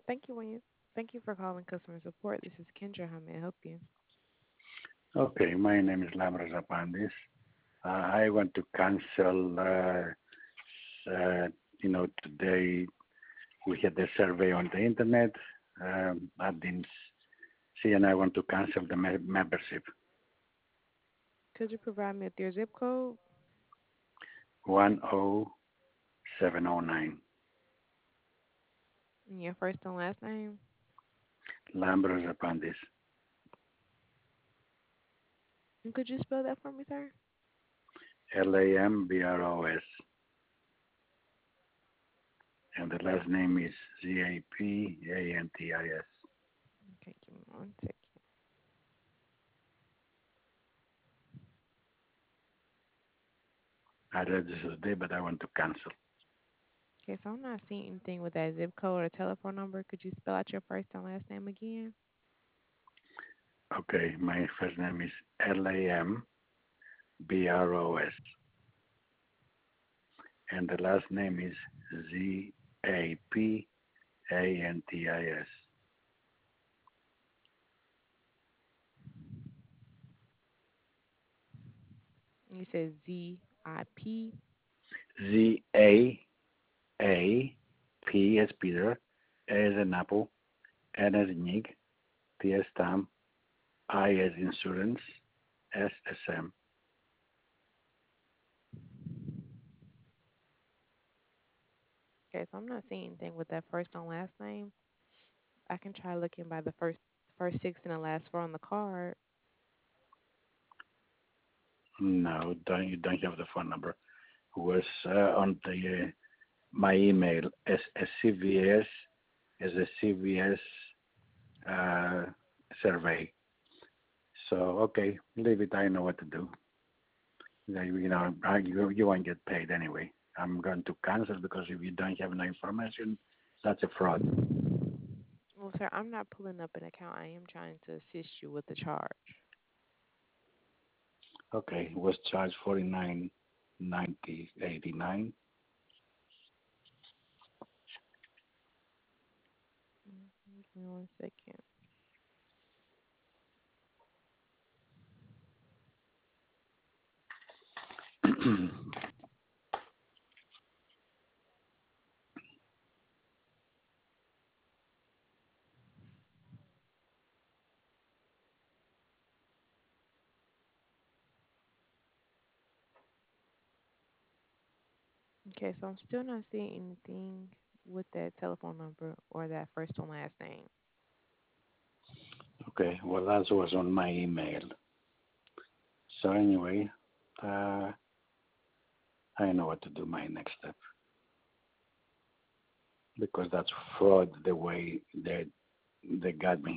Thank you when you thank you for calling customer support. This is Kendra. How may I help you? Okay, my name is Lamra Zapandis. I want to cancel, today we had a survey on the internet. I didn't see, and I want to cancel the membership. Could you provide me with your zip code 10709. and your first and last name? Lamra Zapandis. And could you spell that for me, sir? Lambros. And the last name is Zapantis. Okay, give me one second. I registered today, but I want to cancel. Okay, so I'm not seeing anything with that zip code or telephone number. Could you spell out your first and last name again? Okay, my first name is Lambros. And the last name is Zapantis. You said ZIP. P as Peter, A as an apple, N as Nick, T as Tom, I as insurance, S as Sam. Okay, so I'm not seeing anything with that first and last name. I can try looking by the first six and the last four on the card. No, you don't have the phone number. It was on the my email as CVS as a CVS uh, survey. So okay, leave it. I know what to do. You won't get paid anyway. I'm going to cancel because if you don't have no information, that's a fraud. Well, sir, I'm not pulling up an account. I am trying to assist you with the charge. Okay, it was charged 49.90.89. Give me one second. Okay, so I'm still not seeing anything with that telephone number or that first and last name. Okay, well that was on my email. So anyway, uh, I know what to do. My next step because that's fraud the way they got me.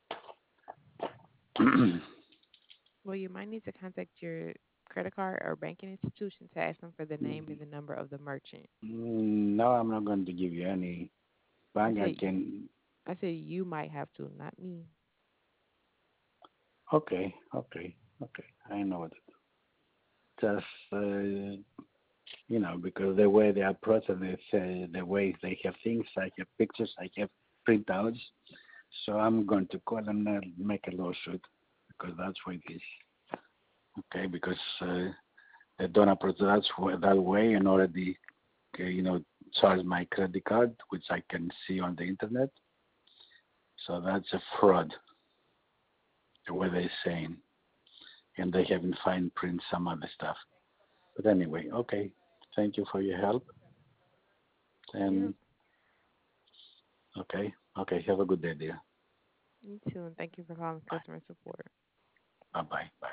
Well, you might need to contact your credit card or banking institution to ask them for the name and the number of the merchant. No, I'm not going to give you any I bank. I said can. I said you might have to, not me. Okay, okay, okay. I know what to do. Just because the way they approach and they say the way they have things, I have pictures, I have printouts. So I'm going to call and make a lawsuit because that's what it is. Okay, because they don't approach that way and already, charge my credit card, which I can see on the internet. So that's a fraud, the way they're saying. And they haven't fine print some other stuff. But anyway, okay. Thank you for your help. Yep. And okay, okay. Have a good day, dear. You too, and thank you for calling Bye. customer support. Bye. Bye. Bye.